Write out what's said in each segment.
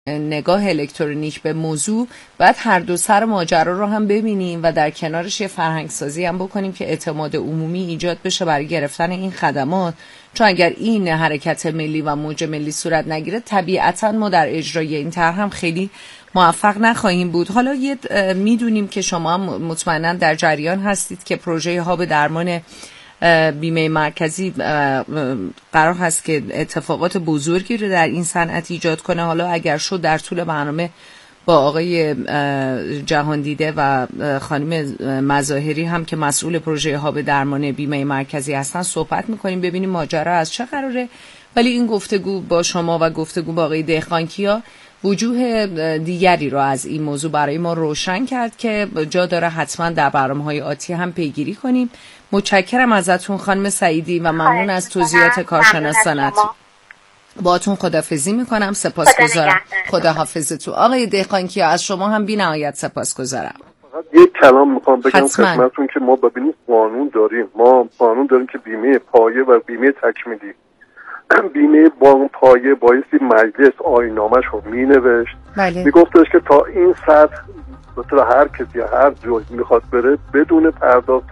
نگاه الکترونیک به موضوع، باید هر دو سر ماجرا رو هم ببینیم و در کنارش یه فرهنگسازی هم بکنیم که اعتماد عمومی ایجاد بشه برای گرفتن این خدمات. چون اگر این حرکت ملی و موج ملی صورت نگیره، طبیعتا ما در اجرای این طرح هم خیلی موفق نخواهیم بود. حالا میدونیم که شما هم مطمئنا در جریان هستید که پروژه هاب درمان بیمه مرکزی قرار هست که اتفاقات بزرگی رو در این صنعت ایجاد کنه. حالا اگر شد در طول برنامه با آقای جهاندیده و خانم مظاهری هم که مسئول پروژه هاب درمان بیمه مرکزی هستن صحبت میکنیم، ببینیم ماجرا از چه قراره. ولی این گفتگو با شما و گفتگو با آقای دهقانکیا وجوه دیگری رو از این موضوع برای ما روشن کرد که جا داره حتما در برنامه‌های آتی هم پیگیری کنیم. متشکرم ازتون خانم سعیدی و ممنون از توضیحات کارشناسانتون. باهاتون خداحافظی میکنم. سپاسگزارم. خداحافظتون. آقای دهقانکیا از شما هم بی‌نهایت سپاسگزارم. فقط یک کلام میخوام بگم خدمتتون که ما ببینید قانون داریم. ما قانون داریم که بیمه پایه و بیمه تکمیلی. بیمه پایه بایستی مجلس آیین‌نامه‌ش رو مینوشت، میگفتش که تا این سطح مثلا هر کسی هر جایی میخواد بره بدون پرداخت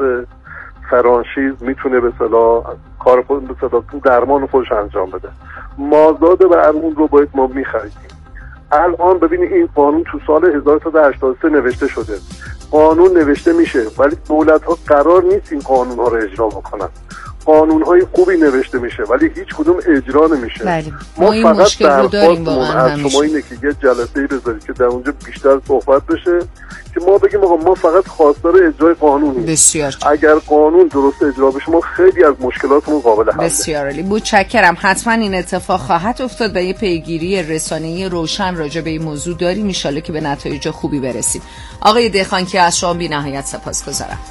فرانشیز میتونه به اصطلاح کار خود به اصطلاح درمان خودش انجام بده. مازاد بر اون رو باید ما میخریدیم. الان ببینید این قانون تو سال 1383 نوشته شده، قانون نوشته میشه ولی دولت ها قرار نیست این قانون ها رو اجرا بکنن. قانون های خوبی نوشته میشه ولی هیچ کدوم اجرا نمیشه. ما فقط درخواستمون از شما اینه که یه جلسه‌ای بذارید که در اونجا بیشتر صحبت بشه که ما بگیم آقا ما فقط خواستار اجرای قانونیم. بسیار. اگر قانون درست اجرا بشه ما خیلی از مشکلاتمون قابل حله. بسیار عالی. متشکرم. حتما این اتفاق خواهد افتاد و یه پیگیری رسانه‌ای روشن راجع به این موضوع داریم، ان شاءالله که به نتایج خوبی برسیم. آقای دهقانکیا از شما بی‌نهایت سپاسگزارم.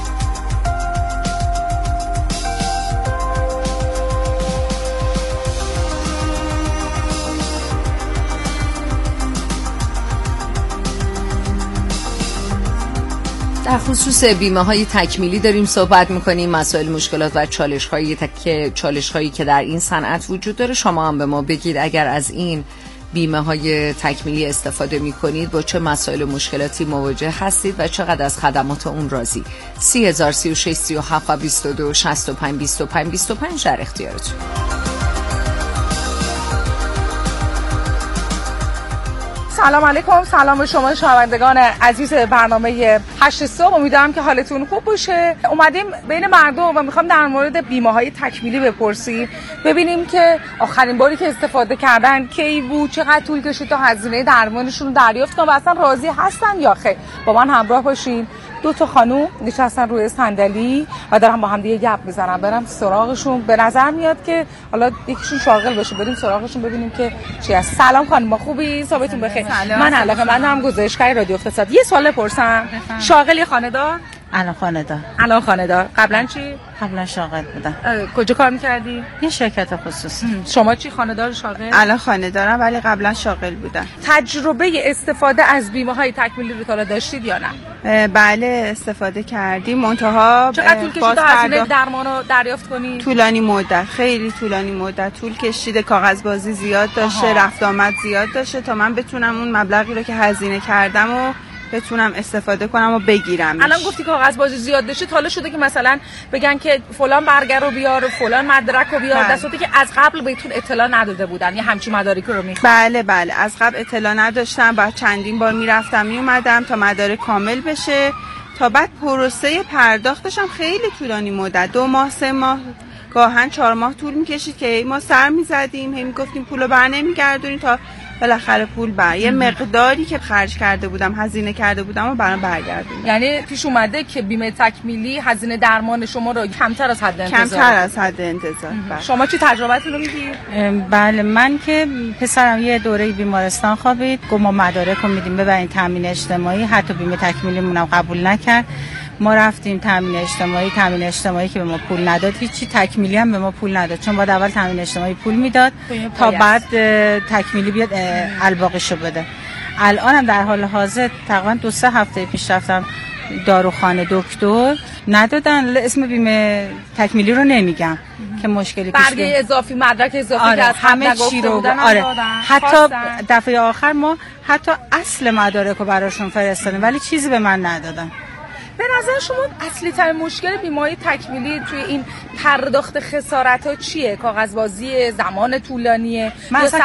در خصوص بیمه های تکمیلی داریم صحبت میکنیم، مسائل مشکلات و چالش هایی که در این صنعت وجود داره. شما هم به ما بگید اگر از این بیمه های تکمیلی استفاده میکنید با چه مسائل و مشکلاتی مواجه هستید و چقدر از خدمات اون راضی. 3036 37 و 22 65 25 25 در اختیارتون. سلام علیکم. سلام به شما شنوندگان عزیز برنامه 8 صبح. امیدوارم که حالتون خوب باشه. اومدیم بین مردم و میخوام در مورد بیمه‌های تکمیلی بپرسیم، ببینیم که آخرین باری که استفاده کردن کی بود، چقدر طول کشید تا هزینه درمانشون رو دریافت کنن و اصلا راضی هستن یا خیر. با من همراه باشین. دو تا خانوم نشستن روی صندلی و دارن با هم دیگه گپ میزنن. برم سراغشون. به نظر میاد که حالا یکیشون شاغل باشه، بریم سراغشون ببینیم که چی هست. سلام خانم، خوبی؟ صبحتون بخیر. من علاقه‌مندم گزارشگر رادیو اقتصاد. یه سوال بپرسم. شاغل یا خانه‌دار؟ الان خانه‌دار. قبلا چی؟ قبلا شاغل بودم. کجا کار می‌کردی؟ یه شرکت خصوصی. شما چی، خانه‌دار شاغل؟ الان خانه‌دارم ولی قبلا شاغل بودم. تجربه استفاده از بیمه‌های تکمیلی رو تا داشتید یا نه؟ بله استفاده کردیم. منتها چقدر طول کشید تا هزینه درمان رو دریافت کنید؟ طولانی مدت، خیلی طولانی مدت طول کشید. کاغذبازی زیاد داشته، رفت آمد زیاد داشته تا من بتونم اون مبلغی رو که هزینه کردم و بتونم استفاده کنم و بگیرم. الان گفتی کاغذبازی زیاد داشته، حالا شده که مثلا بگن که فلان برگر رو بیار، فلان مدرک رو بیار، در صورتی که از قبل بهتون اطلاع نداده بودن یا همچین مدارکی رو میخوان؟ بله از قبل اطلاع نداشتم. بعد چندین بار میرفتم میومدم تا مدارک کامل بشه، تا بعد پروسه پرداختش هم خیلی طولانی مدت، 2 ماه 3 ماه گاهن 4 ماه طول میکشید که ما سر میزدیم، هی میگفتیم پولو برنمیگردونیم تا بالاخره پول یه مقداری که خرج کرده بودم، هزینه کرده بودم و برام برگردونم. یعنی پیش اومده که بیمه تکمیلی هزینه درمان شما رو کمتر از حد انتظار شما چی تجربه‌تون رو میگید؟ بله من که پسرم یه دوره بیمارستان خوابید، گفت ما مدارک رو میدیم ببرین تامین اجتماعی، حتی بیمه تکمیلی مونم قبول نکرد. ما رفتیم تامین اجتماعی که به ما پول نداد، هیچی تکمیلی هم به ما پول نداد، چون باید اول تامین اجتماعی پول میداد تا بعد تکمیلی بیاد الباقیشو بده. الان هم در حال حاضر تقریبا 2-3 هفته پیش رفتم داروخانه دکتر ندادن. اسم بیمه تکمیلی رو نمیگم که مشکلی پیش بیاد. برگه اضافی، مدرک اضافی آره، که از همه چی رو حتی دفعه آخر ما حتی اصل مدارک رو براشون فرستادیم ولی چیزی به من ندادن. به نظر شما اصلی ترین مشکل بیمه‌های تکمیلی توی این پرداخت خسارت‌ها چیه؟ کاغذبازی، زمان طولانیه؟ من اصلا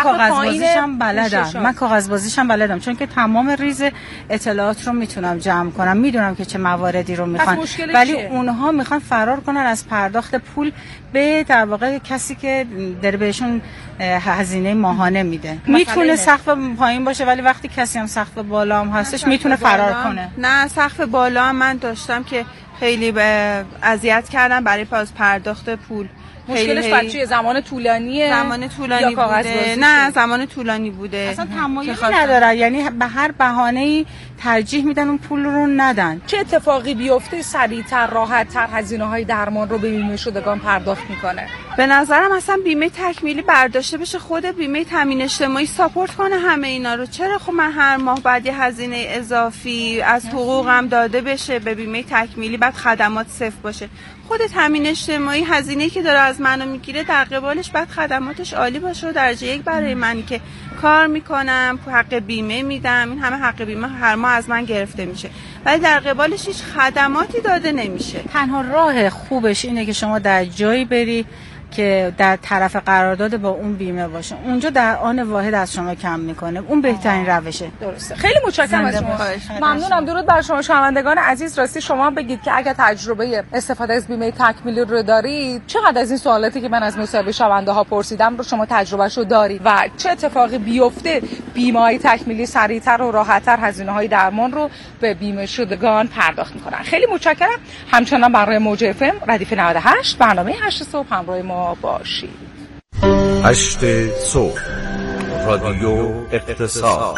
کاغذبازیشم بلدم چون که تمام ریز اطلاعات رو میتونم جمع کنم، میدونم که چه مواردی رو میخوان، ولی اونها میخوان فرار کنن از پرداخت پول به در واقع کسی که داره بهشون هزینه ماهانه میده. میتونه سقف پایین باشه ولی وقتی کسی هم سقف بالا هم هستش میتونه فرار کنه. نه سقف بالا هم من داشتم که خیلی اذیت کردم برای پرداخت پول. مشکلش بچه زمان طولانیه؟ زمان طولانی بوده. نه زمان طولانی بوده. اصلا تمایلی نداره، یعنی به هر بهانه‌ای ترجیح میدن اون پول رو ندن. چه اتفاقی بیفته سریعتر راحت‌تر هزینه‌های درمان رو به بیمه شدگان پرداخت میکنه؟ به نظرم اصلا بیمه تکمیلی برداشته بشه، خود بیمه تامین اجتماعی ساپورت کنه همه اینا رو. چرا خب من هر ماه بعد یه هزینه اضافی از حقوقم داده بشه به بیمه تکمیلی بعد خدمات صفر باشه؟ خود تامین اجتماعی هزینه‌ای که داره از منو میگیره در قبالش بعد خدماتش عالی باشه و درجه یک برای منی که کار میکنم حق بیمه میدم، این همه حق بیمه هر ماه از من گرفته میشه ولی در قبالش هیچ خدماتی داده نمیشه. تنها راه خوبش اینه که شما در جایی بری که در طرف قرارداد با اون بیمه باشه، اونجا در آن واحد از شما کم میکنه، اون بهترین روشه. درسته. خیلی متشکرم از شما. ممنونم. درود بر شما شنوندگان عزیز. راستی شما بگید که اگر تجربه استفاده از بیمه تکمیلی رو دارید، چقدر از این سوالاتی که من از مصاحبه شنونده ها پرسیدم رو شما تجربهشو دارید و چه اتفاقی بیفته بیمه تکمیلی سریعتر و راحت‌تر هزینه‌های درمان رو به بیمه شدگان پرداخت میکنن. خیلی متشکرم. همچنان برای موج اف ام ردیف 98 برنامه 8 صبح همراه ما باشید. 8 صبح رادیو اقتصاد.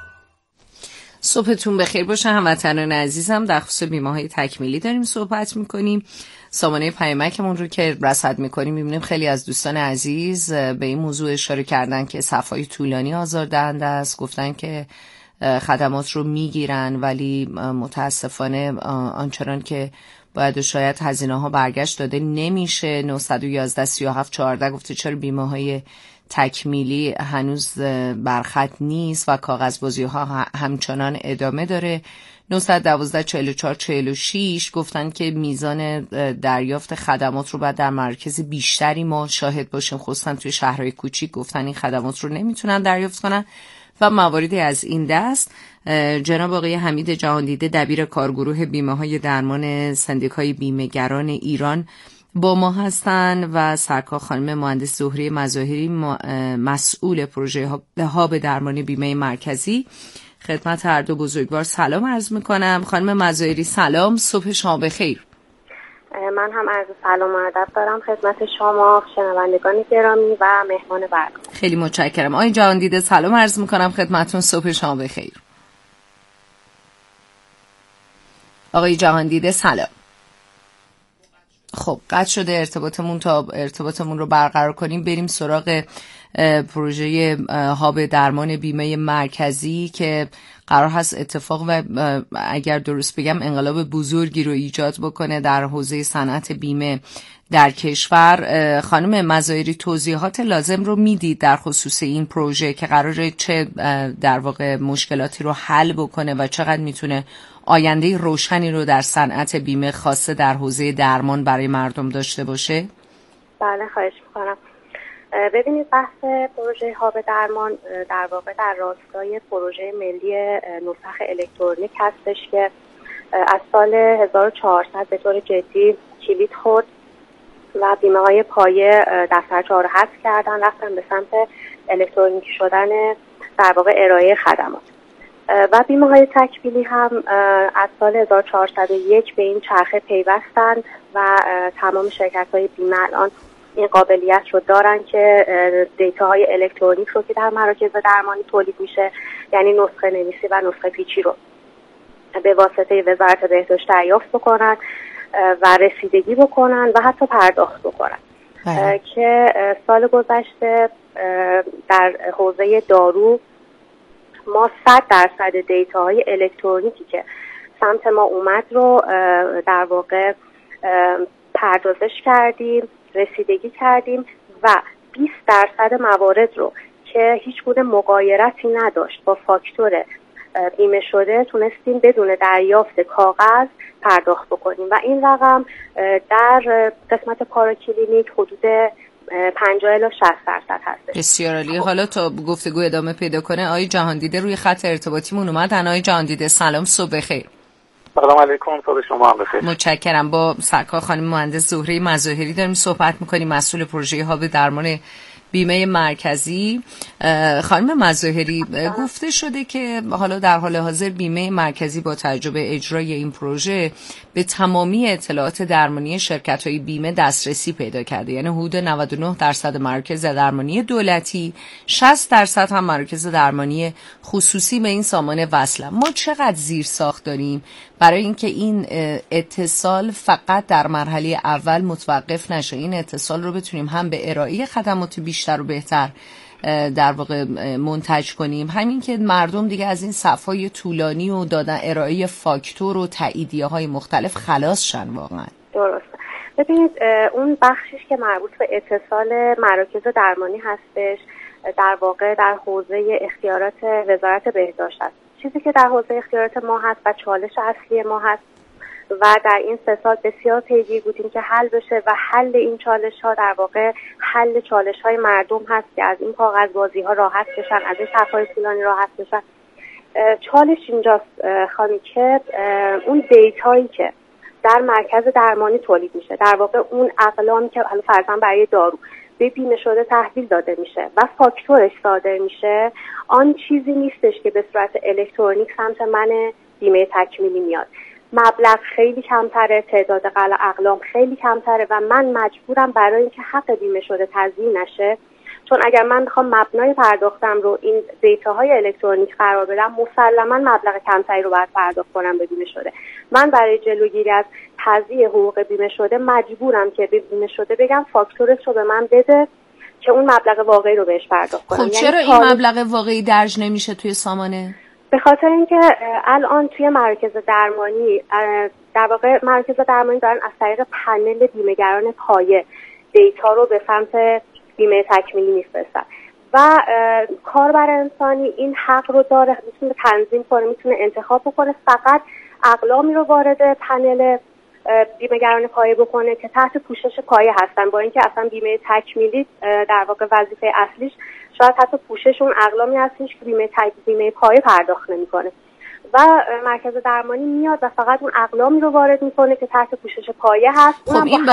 صبحتون بخیر باشه هموطنان عزیزم. در خصوص بیمه‌های تکمیلی داریم صحبت میکنیم. سامانه پیامکمون رو که رصد میکنیم میبینیم خیلی از دوستان عزیز به این موضوع اشاره کردن که صفحه‌های طولانی آزاردهنده است. گفتن که خدمات رو میگیرن ولی متاسفانه آنچنان که باید شاید هزینه ها برگشت داده نمیشه. 911 37 14 گفته چرا بیمه های تکمیلی هنوز برخط نیست و کاغذبازی ها همچنان ادامه داره. 912 44 46 گفتن که میزان دریافت خدمات رو باید در مرکز بیشتری ما شاهد باشیم، خصوصا توی شهرهای کوچیک گفتن این خدمات رو نمیتونن دریافت کنن و مواردی از این دست. جناب آقای حمید جهاندیده دبیر کارگروه بیمه های درمان سندیکای بیمه‌گران ایران با ما هستن و سرکار خانم مهندس زهره مظاهری مسئول پروژه هاب درمان بیمه مرکزی. خدمت هر دو بزرگوار سلام عرض میکنم. خانم مظاهری سلام، صبح شما بخیر. من هم عرض سلام و ادب دارم خدمت شما شنوندگان گرامی و مهمان برنامه. خیلی متشکرم. آقای جهاندیده سلام عرض میکنم خدمتتون، صبح شما بخیر. آقای جهاندیده سلام. خب قطع شده ارتباطمون. تا ارتباطمون رو برقرار کنیم بریم سراغ پروژه هاب درمان بیمه مرکزی که قرار هست اتفاق و اگر درست بگم انقلاب بزرگی رو ایجاد بکنه در حوزه صنعت بیمه در کشور. خانم مظاهری توضیحات لازم رو میدید در خصوص این پروژه که قراره چه در واقع مشکلاتی رو حل بکنه و چقدر میتونه آینده روشنی رو در صنعت بیمه خاصه در حوزه درمان برای مردم داشته باشه؟ بله خواهش میکنم. ببینید بحث پروژه هاب درمان در واقع در راستای پروژه ملی نسخ الکترونیک هستش که از سال 1400 به طور جدی کلید خورد و بیمه های پایه دفترچه رو حذف کردن، رفتن به سمت الکترونیکی شدن در واقع ارائه خدمات و بیمه های تکمیلی هم از سال 1401 به این چرخه پیوستند و تمام شرکت های بیمه الان این قابلیت رو دارن که دیتاهای الکترونیک رو که در مراکز درمانی تولید میشه، یعنی نسخه نویسی و نسخه پیچی رو به واسطه وزارت بهداشت دریافت بکنن و رسیدگی بکنن و حتی پرداخت بکنن. که سال گذشته در حوزه دارو ما 100% دیتاهای الکترونیکی که سمت ما اومد رو در واقع پردازش کردیم، رسیدگی کردیم و 20% موارد رو که هیچ گونه مغایرتی نداشت با فاکتور بیمه شده تونستیم بدون دریافت کاغذ پرداخت بکنیم و این رقم در قسمت پاراکلینیک حدود 50 الی 60% هست. بسیار عالی. حالا تا گفتگو ادامه پیدا کنه آقای جهاندیده روی خط ارتباطیمون اومدن. آقای جهاندیده سلام، صبح بخیر. سلام علیکم، صبح شما هم بخیر. متشکرم. با سرکار خانم مهندس زهره مظاهری داریم صحبت می‌کنیم، مسئول پروژه هاب درمان بیمه مرکزی. خانم مظاهری، گفته شده که حالا در حال حاضر بیمه مرکزی با توجه به اجرای این پروژه به تمامی اطلاعات درمانی شرکت‌های بیمه دسترسی پیدا کرده، یعنی حدود 99% مراکز درمانی دولتی، 60% هم مراکز درمانی خصوصی به این سامان وصلن. ما چقدر زیرساخت داریم برای اینکه این اتصال فقط در مرحله اول متوقف نشه، این اتصال رو بتونیم هم به ارائه خدمات بیشتر و بهتر در واقع منتج کنیم، همین که مردم دیگه از این صفهای طولانی و دادن ارائه فاکتور و تاییدیه های مختلف خلاص شن. واقعا درسته. ببینید اون بخشش که مربوط به اتصال مراکز درمانی هستش در واقع در حوزه اختیارات وزارت بهداشت است. چیزی که در حوزه اختیارات ما هست و چالش اصلی ما هست و در این 3 سال بسیار پیگیر بودیم که حل بشه و حل این چالش ها در واقع حل چالش های مردم هست که از این کاغذبازی ها راحت بشن، از این صفهای طولانی راحت بشن. چالش اینجاست خانم که اون دیتایی که در مرکز درمانی تولید میشه، در واقع اون اقلامی که حالا فرضاً برای دارو به بیمه شده تحویل داده میشه و فاکتورش صادر میشه، آن چیزی نیستش که به صورت الکترونیک سمت من بیمه تکمیلی میاد. مبلغ خیلی کمتره، تعداد اقلام خیلی کمتره و من مجبورم برای اینکه حق بیمه شده تضمین نشه، چون اگر من بخوام مبنای پرداختم رو این دیتاهای الکترونیک قرار بدم مسلما مبلغ کمتری رو باید پرداخت کنم به بیمه شده. من برای جلوگیری از تضییع حقوق بیمه شده مجبورم که به بیمه شده بگم فاکتورش رو به من بده که اون مبلغ واقعی رو بهش پرداخت کنم. خب چرا این مبلغ واقعی درج نمیشه توی سامانه؟ به خاطر اینکه الان توی مراکز درمانی در واقع مراکز درمانی دارن از طریق پنل بیمه‌گران پایه دیتا رو به سمت بیمه تکمیلی میفرستن و کاربر انسانی این حق رو داره، میتونه تنظیم کنه، میتونه انتخاب بکنه فقط اقلامی رو وارد پنل بیمه‌گران پایه بکنه که تحت پوشش پایه هستن، با اینکه اصلا بیمه تکمیلی در واقع وظیفه اصلیش شاید حتی پوشش اون اقلامی هستش که بیمه پایه پرداخت نمی‌کنه و مرکز درمانی میاد و فقط اون اقلامی رو وارد میکنه که تحت پوشش پایه هست. خب این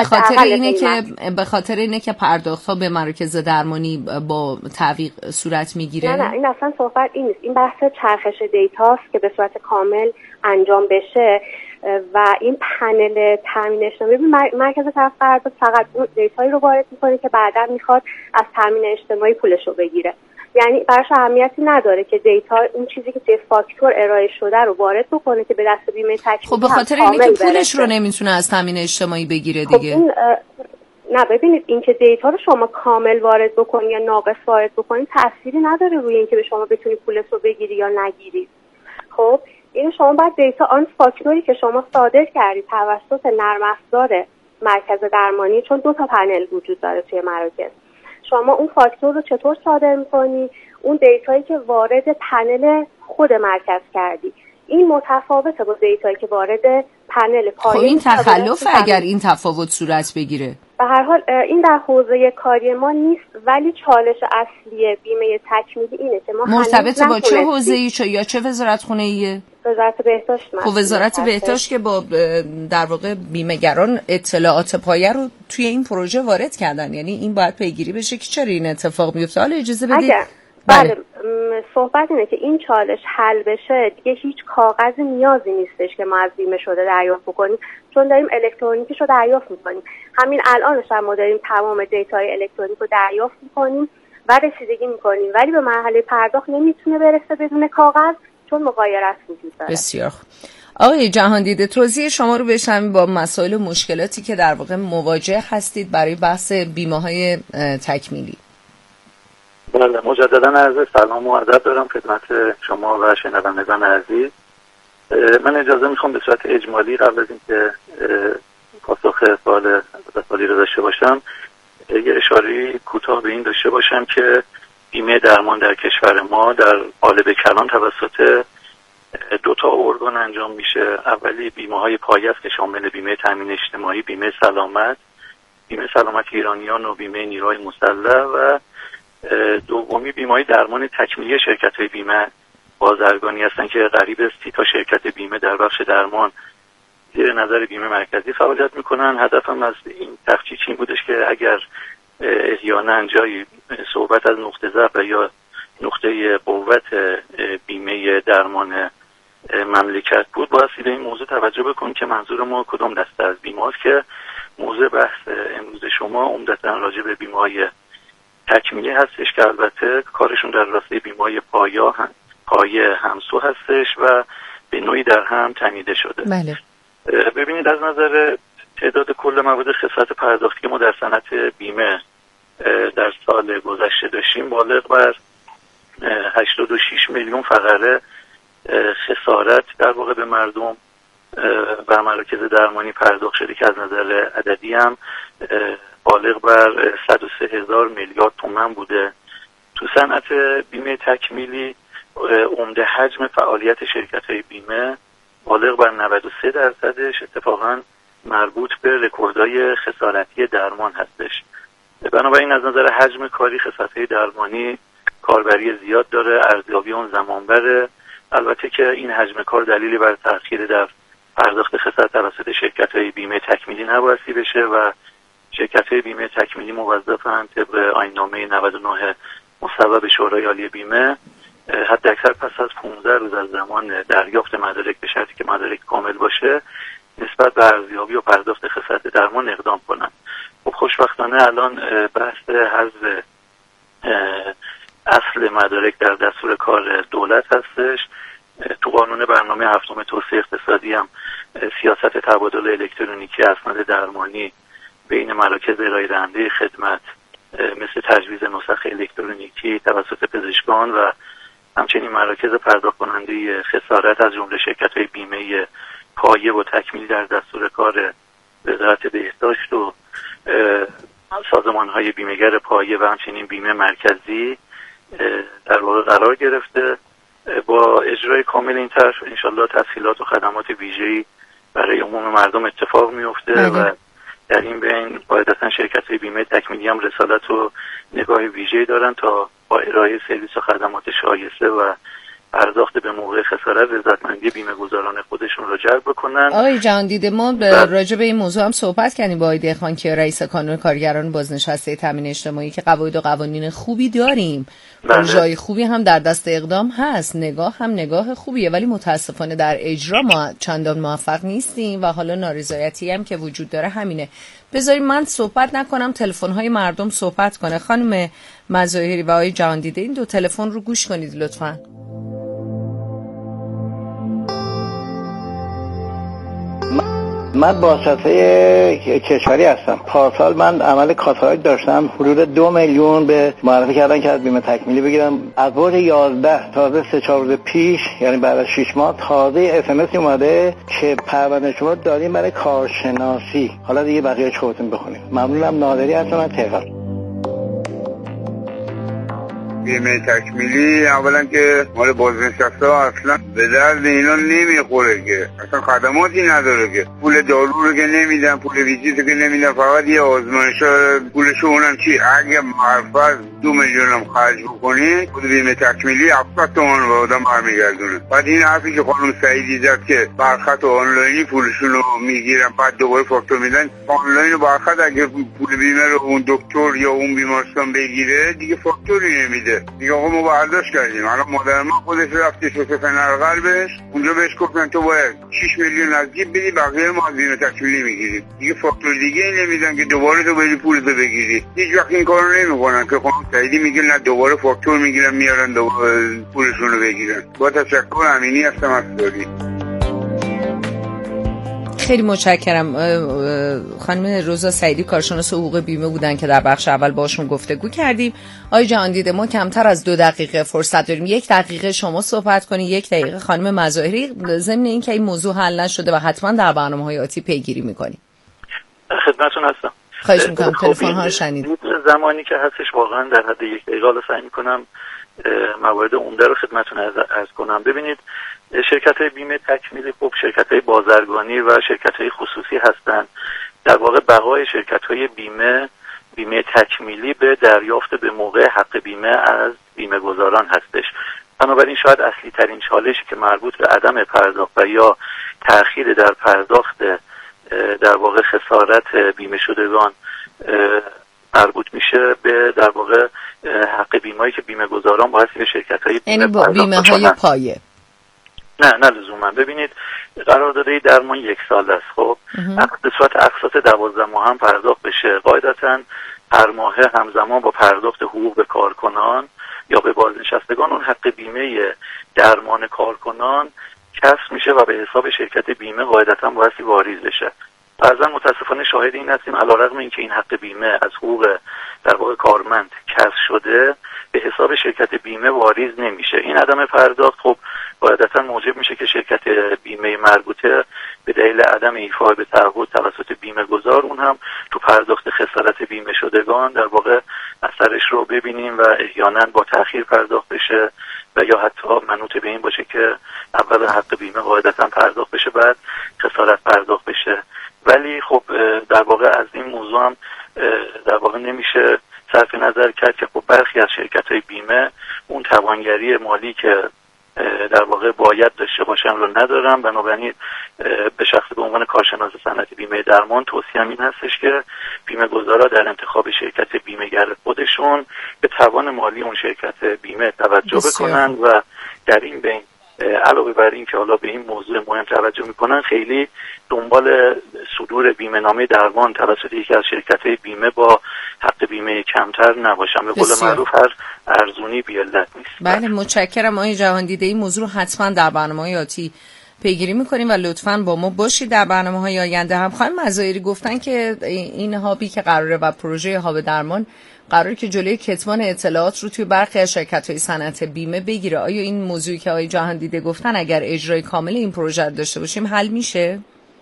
به خاطر اینه که پرداخت‌ها به مراکز درمانی با تعویق صورت میگیره. نه این اصلا صحبت این نیست. این بحث چرخش دیتاست که به صورت کامل انجام بشه و این پنل تامین اجتماعی مرکز طرف قرارداد فقط اون دیتایی رو وارد میکنه که بعدا میخواد از تامین اجتماعی پولش رو بگیره. یعنی براش اهمیتی نداره که دیتا اون چیزی که توی فاکتور ارائه شده رو وارد بکنه که به دست بیمه تکمیلی. خب به خاطر اینه که پولش رو نمیتونه از تامین اجتماعی بگیره دیگه. خب نه ببینید این که دیتا رو شما کامل وارد بکنی یا ناقص وارد بکنی تأثیری نداره روی اینکه به شما بتونی پولش رو بگیری یا نگیری. خب این شما باید دیتا آن فاکتوری که شما صادر کردی توسط نرم افزار مرکز درمانی، چون 2 تا پنل وجود داره توی مراکز، شما اون فاکتور رو چطور صادر می‌کنی؟ اون دیتایی که وارد پنل خود مرکز کردی این متفاوته با دیتایی که وارد پنل پایه. خب این تخلف اگر این تفاوت صورت بگیره به هر حال این در حوزه کاری ما نیست، ولی چالش اصلی بیمه تکمیلی اینه که ما مرتبط با چه حوزه‌ای یا چه وزارتخونه‌ایه؟ وزارت بهداشت. خب وزارت بهداشت که با در واقع بیمه‌گران اطلاعات پایه رو توی این پروژه وارد کردن، یعنی این باید پیگیری بشه که چرا این اتفاق میفته. حالا اجازه بدید بله صحبت اینه که این چالش حل بشه دیگه هیچ کاغذی نیازی نیستش که ما از بیمه شده دریافت بکنیم، چون داریم الکترونیکیش رو دریافت میکنیم. همین الانش هم ما داریم تمام دیتای الکترونیک رو دریافت میکنیم و رسیدگی میکنیم، ولی به مرحله پرداخت نمیتونه برسه بدون کاغذ چون مغایرت وجود داره. بسیار آقای جهاندیده، توضیح شما رو بشنویم با مسائل و مشکلاتی که در واقع مواجه هستید برای بحث بیمه‌های تکمیلی. بله، مجددا عرض سلام و ادب دارم خدمت شما و شنوندگان عزیز. من اجازه میخوام به صورت اجمالی قبل از اینکه پاسخ سوالی رو داشته باشم یه اشاره کوتاه به این داشته باشم که بیمه درمان در کشور ما در قالب کلان توسط 2 ارگان انجام میشه. اولی بیمه‌های پایه است که شامل بیمه تامین اجتماعی، بیمه سلامت ایرانیان و بیمه نیروهای مسلح و دومی بیمه‌های درمان تکمیلی شرکت‌های بیمه بازرگانی هستند که قریب از 30 تا شرکت بیمه در بخش درمان زیر نظر بیمه مرکزی فعالیت میکنن. هدفم از این تفکیک این بودش که اگر احیانا جایی صحبت از نقطه ضعف یا نقطه قوت بیمه درمان مملکت بود باید به این موضوع توجه بکنیم که منظور ما کدام دسته از بیمه است که موضوع بحث امروز شما عمدتاً راجع به بیمه‌های تکمیلی هستش که البته کارشون در راسته بیمه‌های پایه همسو هستش و به نوعی در هم تنیده شده. بله. ببینید از نظر تعداد کل مواد خسارت پرداختی که ما در صنعت بیمه در سال گذشته داشتیم بالغ بر 86 میلیون فقره خسارت در واقع به مردم و مراکز درمانی پرداخت شده که از نظر عددی هم بالغ بر 103,000 میلیارد تومان بوده. تو صنعت بیمه تکمیلی عمده حجم فعالیت شرکت‌های بیمه بالغ بر 93% اتفاقاً مربوط به رکوردهای خسارتی درمان هستش. بنابراین از نظر حجم کاری خسارت‌های درمانی کاربری زیاد داره، ارزیابی اون زمان بره. البته که این حجم کار دلیلی بر تأخیر در پرداخت خسارت توسط شرکت‌های بیمه تکمیلی نبایستی بشه و شرکت‌های بیمه تکمیلی موظفند طبق آیین‌نامه 99 مصوب شورای عالی بیمه حداکثر پس از 15 روز از زمان دریافت مدارک به شرطی که مدارک کامل باشه نسبت به ارزیابی و پرداخت خسارت درمان اقدام کنند. خب خوشبختانه الان بحث حذف اصل مدارک در دستور کار دولت هستش. تو قانون برنامه هفتم توسعه اقتصادی هم سیاست تبادل الکترونیکی اسناد درمانی بین مراکز ارائه دهنده خدمت مثل تجویز نسخ الکترونیکی توسط پزشکان و همچنین مراکز پرداخت کننده خسارت از جمله شرکت‌های بیمه پایه و تکمیلی در دستور کار وزارت بهداشت و سازمان‌های بیمه‌گر پایه و همچنین بیمه مرکزی در واقع قرار گرفته. با اجرای کامل این طرح انشالله تسهیلات و خدمات ویژه‌ای برای عموم مردم اتفاق میفته و در این بین قاعدتاً شرکت‌های بیمه تکمیلی هم رسالت و نگاه ویژه‌ای دارن تا با ارائه سرویس و خدمات شایسته و پرداخت به موقع خسارت رضایتمندی بیمه گذاران خودشون رو جلب بکنن. آقای جهاندیده ما راجع به این موضوع هم صحبت کردیم با آقای دهقان که رئیس کانون کارگران بازنشسته تامین اجتماعی که قواعد و قوانین خوبی داریم، پروژه‌های خوبی هم در دست اقدام هست، نگاه هم نگاه خوبیه، ولی متاسفانه در اجرا ما چندان موفق نیستیم و حالا نارضایتی هم که وجود داره همینه. بذارید من صحبت نکنم، تلفن‌های مردم صحبت کنه. خانم مظاهری و آقای جهاندیده این 2 تلفن رو گوش کنید لطفاً. من بازرسی کشوری هستم. پارسال من عمل کاتالاک داشتم، حدود 2 میلیون به معرفی کردن که از بیمه تکمیلی بگیرم. از بعد 11 تازه 3-4 روز پیش، یعنی بعد از 6 ماه تازه SMS اومده که پرونده شما داریم برای کارشناسی. حالا دیگه بقیه خودتون بخونید. ممنونم. نادری هستم از تهران. بیمه تکمیلی اولا که مال بازنشسته ها اصلا به درد اینا نمیخوره، که اصلا خدماتی نداره، که پول دارو رو که نمیدن، پول ویزیت رو که نمیدن، فقط یه آزمایش پولشو اونم چی اگه معرفت 2 میلیون هم خرج بکنین پول بیمه تکمیلی 70 تومان به آدم برمیگردونه. بعد این حرفی که خانم سعیدی زد که برخط و آنلاینی پولشون رو میگیرن بعد دوباره فاکتور میدن، آنلاین و برخط اگه پول بیمه رو اون دکتر یا اون بیمارستان بگیره دیگه فاکتوری نمیده دیگه. آقا ما برداشت کردیم، الان مادر ما خودش رفته شوکه فنر قلبش، اونجا بهش گفتن تو باید 6 میلیون از جیب بدی، بقیه ما از بیمه تکمیلی میگیریم. دیگه فاکتور دیگه ای نمیدن که دوباره تو بدی پولتو بگیری. هیچ وقت این کارو نمیکنن که خانم سعیدی میگه نه دوباره فاکتور میگیرن میارن دوباره پولشون رو بگیرن. با تشکر. امینی هستم از سعودی. خیلی متشکرم. خانم روزا سعیدی کارشناس حقوق بیمه بودن که در بخش اول باشون گفتگو کردیم. آقای جهاندیده، ما کمتر از 2 دقیقه فرصت داریم. 1 دقیقه شما صحبت کنید، 1 دقیقه خانم مظاهری، ضمن اینکه این موضوع حل نشده و حتما در برنامه‌های آتی پیگیری می‌کنیم. خدمتتون هستم. خواهش می‌کنم. تلفن ها رو شنیدید. زمانی که هستش واقعا در حد 1 دقیقه سعی می‌کنم موارد عمده رو خدمتتون عرض کنم. ببینید، شرکت‌های بیمه تکمیلی خب شرکت‌های بازرگانی و شرکت‌های خصوصی هستند. در واقع بقای شرکت‌های بیمه تکمیلی به دریافت به موقع حق بیمه از بیمه گذاران هستش. بنابراین شاید اصلی ترین چالشی که مربوط به عدم پرداخت و یا تأخیر در پرداخت در واقع خسارت بیمه شدگان مربوط میشه به در واقع حق بیمه‌ای که بیمه گذاران باید به شرکت‌های بیمه بیمه‌های پایه. نه لزوما. ببینید، قراردادی درمان 1 سال است. خب به صورت اقساط 12 ماه هم پرداخت بشه. قاعدتاً هر ماه همزمان با پرداخت حقوق به کارکنان یا به بازنشستگان اون حق بیمه درمان کارکنان کسب میشه و به حساب شرکت بیمه قاعدتاً باید واریز بشه. بعضا متاسفانه شاهد این هستیم علیرغم اینکه این حق بیمه از حقوق در واقع کارمند کسب شده به حساب شرکت بیمه واریز نمیشه. این عدم پرداخت خب قاعدتاً موجب میشه که شرکت بیمه مربوطه به دلیل عدم ایفای به تعهد توسط بیمه گذار اون هم تو پرداخت خسارت بیمه شدگان در واقع اثرش رو ببینیم و احیانا با تأخیر پرداخت بشه و یا حتی منوط به این باشه که اول حق بیمه قاعدتاً پرداخت بشه بعد خسارت پرداخت بشه. ولی خب در واقع از این موضوع هم در واقع نمیشه صرف نظر کرد که خب برخی از شرکت‌های بیمه اون توانگری مالی که در واقع باید داشته باشن رو ندارن. بنابراین به شخص به عنوان کارشناس صنعت بیمه درمان توصیه‌ام این هستش که بیمه گذارا در انتخاب شرکت بیمه‌گر خودشون به توان مالی اون شرکت بیمه توجه بکنن و در این بین علاوه بر این که حالا به این موضوع مهم توجه میکنن خیلی دنبال صدور بیمه نامه درمان توسط یکی از شرکت‌های بیمه با حق بیمه کمتر نباشن. به قول معروف هر ارزونی بی علت نیست. بله متشکرم آقای جهاندیده. این موضوع رو حتما در برنامه‌های آتی پیگیری میکنیم و لطفاً با ما باشید در برنامه‌های آینده هم. خانم مظاهری گفتن که این هابی که قراره و پروژه هاب درمان قراره که جلوی کتمان اطلاعات رو توی برخی از شرکت‌های صنعت بیمه بگیره. آیا این موضوعی که آقای جهاندیده گفتن اگر اجرای کامل این پروژه رو داشته باشیم حل میشه؟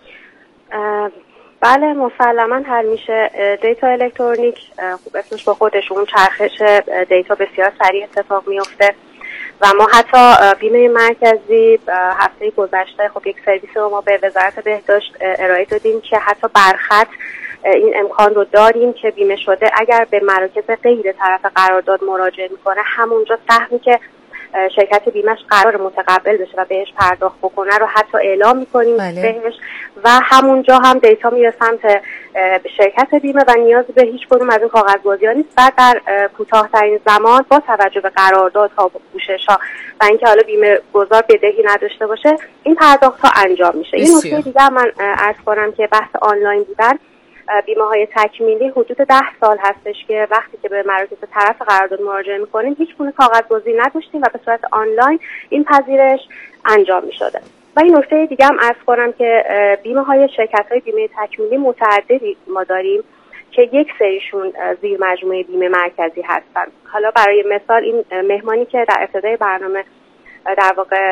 بله مسلماً حل میشه. دیتا الکترونیک خوب اسمش با خودش اون چرخش دیتا بسیار سریع اتفاق میفته و ما حتی بیمه مرکزی هفته گذشته خب یک سرویس رو ما به وزارت بهداشت ارائه دادیم که حتی برخط این امکان رو داریم که بیمه شده اگر به مراکز غیر طرف قرارداد مراجعه میکنه همونجا سهمی که شرکت بیمهش قرار متقبل بشه و بهش پرداخت بکنه رو حتی اعلام میکنیم بهش و همونجا هم دیتا میره سمت شرکت بیمه و نیاز به هیچ کدوم از این کاغذبازی‌ها نیست و در کوتاه‌ترین زمان با توجه به قراردادها و پوشش‌ها و اینکه حالا بیمه گذار بدهی نداشته باشه این پرداخت‌ها انجام میشه. این نکته دیگه من عرض کنم که بحث آنلاین بودن بیمه‌های تکمیلی حدود 10 سال هستش که وقتی که به مراکز طرف قرارداد مراجعه می‌کنیم هیچ گونه کاغذبازی نداشتیم و به صورت آنلاین این پذیرش انجام می‌شده. و این نکته دیگه هم عرض کنم که بیمه‌های شرکت‌های بیمه تکمیلی متعددی ما داریم که یک سریشون زیر مجموعه بیمه مرکزی هستن. حالا برای مثال این مهمانی که در ابتدای برنامه در واقع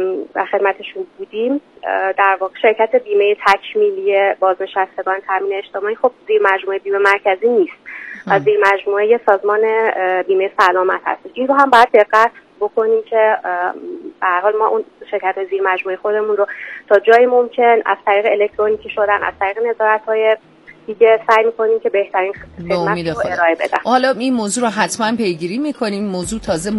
خدمتشون بودیم در واقع شرکت بیمه تکمیلی بازنشستگان تامین اجتماعی خب زیر مجموعه بیمه مرکزی نیست و زیر مجموعه سازمان بیمه سلامت هست. این رو هم باید دقت بکنیم که به هر حال ما اون شرکت زیر مجموعه خودمون رو تا جای ممکن از طریق الکترونیکی شدن از طریق نظارت‌های دیگه سعی می‌کنیم که بهترین خدمت رو ارائه بدن. حالا این موضوع رو حتما پیگیری می‌کنیم. موضوع تازه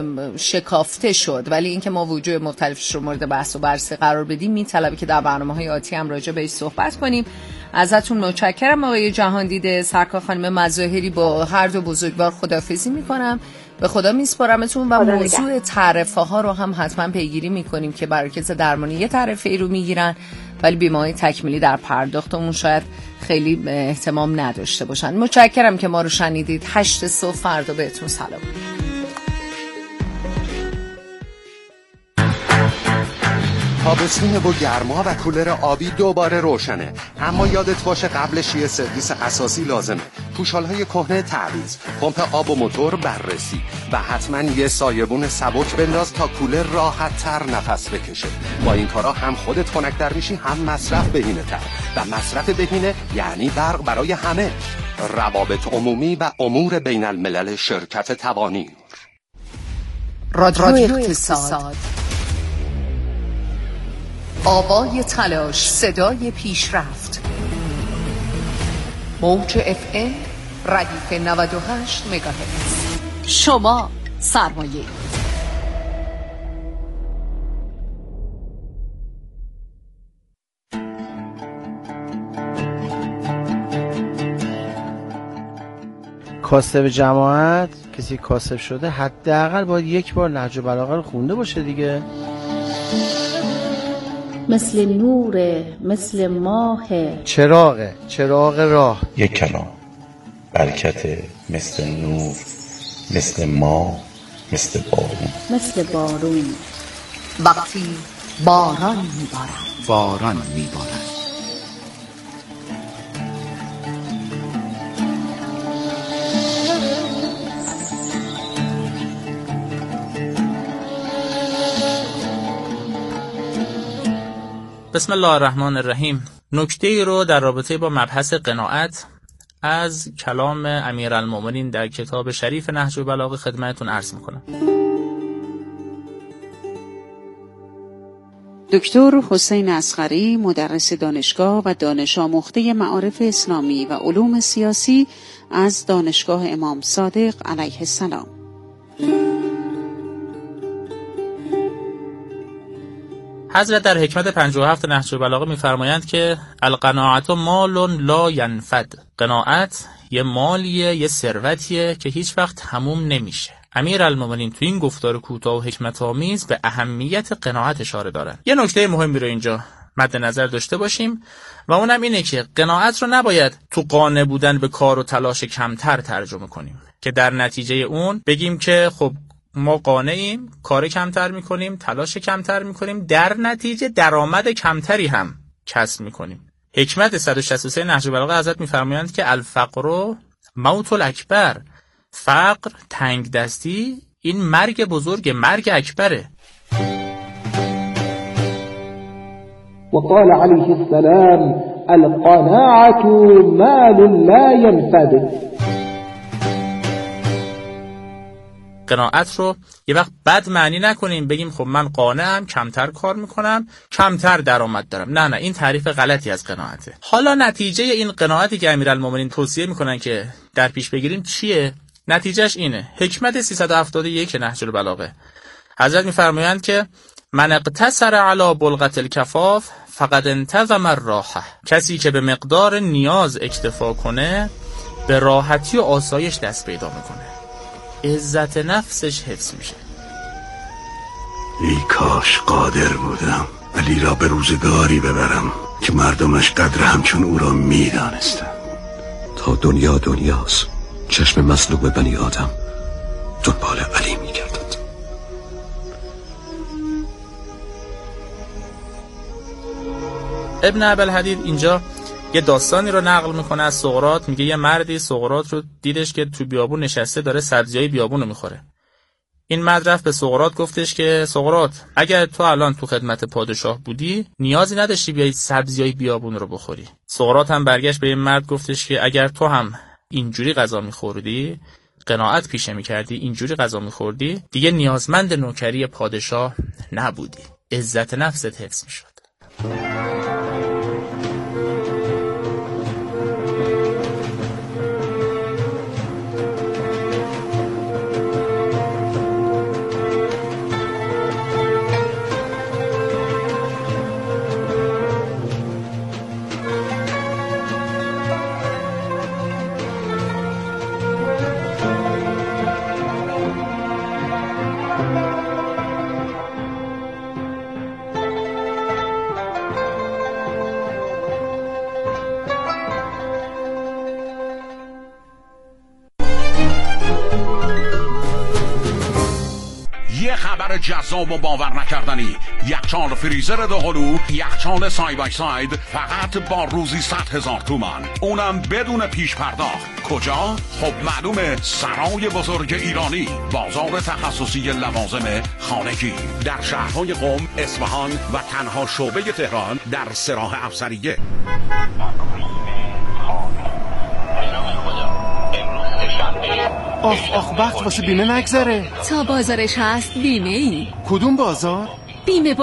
شکافته شد ولی اینکه ما وجوه مختلفش رو مورد بحث و بررسی قرار بدیم میطلبه که در برنامه‌های آتی هم راجع بهش صحبت کنیم. ازتون متشکرم آقای جهاندیده. سرکار خانم مظاهری با هر دو بزرگوار خداحافظی می‌کنم. به خدا میسپارمتون و موضوع تعرفه ها رو هم حتما پیگیری می‌کنیم که مراکز درمانی یه تعرفه ای رو میگیرن ولی بیمه‌های تکمیلی در پرداختمون شاید خیلی اهتمام نداشته باشن. متشکرم که ما رو شنیدید. 8 صبح فردا بهتون سلام. تابستون و گرما و کولر آبی دوباره روشنه، اما یادت باشه قبلش یه سرویس اساسی لازمه. پوشال‌های کهنه تعویض، پمپ آب و موتور بررسی و حتما یه سایبون سبک بنداز تا کولر راحت‌تر نفس بکشه. با این کارا هم خودت خنک‌تر میشی، هم مصرف بهینه‌تر، و مصرف بهینه یعنی برق برای همه. روابط عمومی و امور بین الملل شرکت توانی. رادیو اقتصاد، آوای تلاش، صدای پیشرفت. موج FM ردیف 98 مگاهرتز. شما سرمایه. کاسب جماعت، کسی کاسب شده حداقل باید یک بار نهج البلاغه رو خونده باشه دیگه. مثل نوره، مثل ماه، چراغ راه. یک کلام برکت، مثل نور، مثل ماه، مثل بارون. وقتی باران میبارد. بسم الله الرحمن الرحیم. نکته‌ای رو در رابطه با مبحث قناعت از کلام امیرالمومنین در کتاب شریف نهج البلاغه خدمتتون عرض میکنم. دکتر حسین اصغری، مدرس دانشگاه و دانش آموخته معارف اسلامی و علوم سیاسی از دانشگاه امام صادق علیه السلام. حضرت در حکمت 57 نهج البلاغه می‌فرمایند که القناعت مال لا ینفد. قناعت یه مالیه، یه ثروتیه که هیچ وقت تموم نمیشه. امیرالمومنین تو این گفتار کوتاه و حکمت آمیز به اهمیت قناعت اشاره دارن. یه نکته مهمی رو اینجا مد نظر داشته باشیم و اونم اینه که قناعت رو نباید تو قانع بودن به کار و تلاش کمتر ترجمه کنیم که در نتیجه اون بگیم که خب ما قانعیم، کار کمتر میکنیم، تلاش کمتر میکنیم، در نتیجه درآمد کمتری هم کسب میکنیم. حکمت 163 نهج البلاغه حضرت میفرمایند که الفقر موت الاکبر. فقر، تنگ دستی، این مرگ بزرگ، مرگ اکبره. وقال علیه السلام القناعة مال لا ينفد. قناعت رو یه وقت بد معنی نکنیم، بگیم خب من قانعم، کمتر کار میکنم، کمتر درآمد دارم. نه، این تعریف غلطی از قناعته. حالا نتیجه این قناعتی که امیرالمومنین توصیه میکنن که در پیش بگیریم چیه؟ نتیجهش اینه. حکمت 371 نهج البلاغه حضرت میفرمایند که من اقتصر علی بلغة الکفاف فقد انتظم الراحه. کسی که به مقدار نیاز اکتفا کنه به راحتی و آسایش دست پیدا میکنه، عزت نفسش حفظ میشه. ای کاش قادر بودم علی را به روزگاری ببرم که مردمش قدر همچون او را میدانستند. تا دنیا دنیاست، چشم مظلوم بنی آدم دنبال علی میگردد. ابن ابوالحدید اینجا یه داستانی رو نقل میکنه از سقراط. میگه یه مردی سقراط رو دیدش که تو بیابون نشسته داره سبزیای بیابون رو میخوره. این مرد رفت به سقراط گفتش که سقراط، اگر تو الان تو خدمت پادشاه بودی نیازی نداشتی بیای سبزیای بیابون رو بخوری. سقراط هم برگشت به این مرد گفتش که اگر تو هم اینجوری غذا میخوردی، قناعت پیشه میکردی، اینجوری غذا میخوردی، دیگه نیازمند نوکری پادشاه نبودی، عزت نفست حفظ میشد. جذاب و باور نکردنی. یخچال فریزر دوقلو، یخچال سای بای ساید، فقط با روزی 100,000 تومان، اونم بدون پیش پرداخت. کجا؟ خب معلومه، سرای بزرگ ایرانی، بازار تخصصی لوازم خانگی در شهرهای قم، اصفهان و تنها شعبه تهران در سراح افسریه. آخ وقت واسه بیمه نگذره. تا بازارش هست بیمه ای. کدوم بازار؟ بیمه